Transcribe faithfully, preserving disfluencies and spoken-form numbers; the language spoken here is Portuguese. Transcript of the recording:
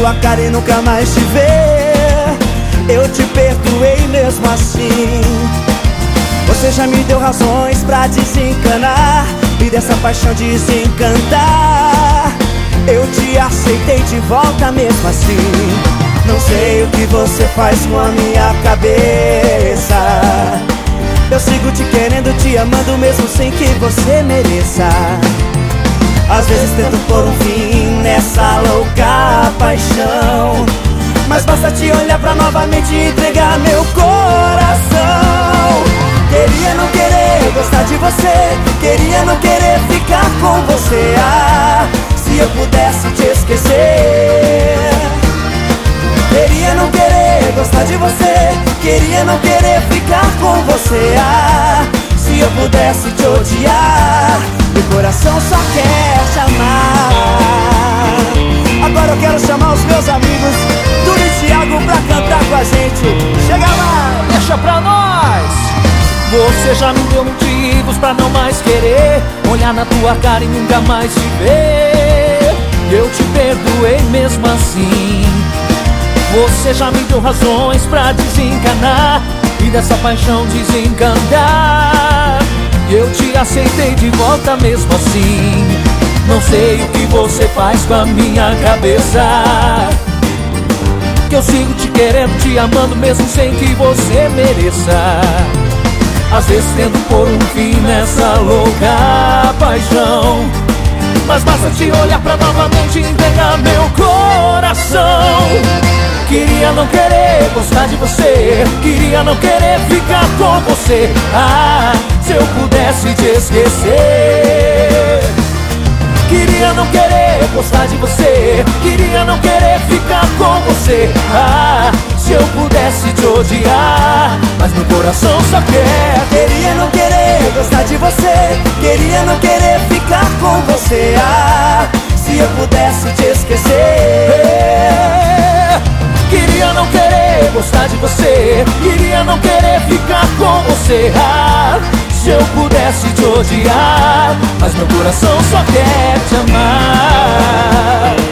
tua cara e nunca mais te ver. Eu te perdoei mesmo assim. Você já me deu razões pra desencanar e dessa paixão desencantar. Eu te aceitei de volta mesmo assim. Não sei o que você faz com a minha cabeça. Eu sigo te querendo, te amando mesmo sem que você mereça. Às vezes tento pôr um fim nessa louca paixão, mas basta te olhar pra novamente entregar meu coração. Queria não querer gostar de você, queria não querer ficar com você. Ah, se eu pudesse te esquecer. Queria não querer gostar de você, queria não querer ficar com você. Ah, se eu pudesse te odiar, meu coração só quer te amar. Agora eu quero chamar os meus amigos Túlio e Thiago pra cantar com a gente. Chega lá! Deixa pra nós! Você já me deu motivos pra não mais querer olhar na tua cara e nunca mais te ver. Eu te perdoei mesmo assim. Você já me deu razões pra desencanar e dessa paixão desencantar. Eu te aceitei de volta mesmo assim. Não sei o que você faz com a minha cabeça, que eu sigo te querendo, te amando mesmo sem que você mereça. Às vezes tento pôr um fim nessa louca paixão, mas basta te olhar pra novamente entregar meu coração. Queria não querer gostar de você, queria não querer ficar com você. Ah, se eu pudesse te esquecer. Queria não querer gostar de você, queria não querer ficar com você. Ah, se eu pudesse te odiar, mas meu coração só quer. Queria não querer gostar de você, queria não querer ficar com você. Ah, se eu pudesse te esquecer. Queria não querer gostar de você, queria não querer ficar com você. Ah, se eu pudesse te odiar, mas meu coração só quer te amar.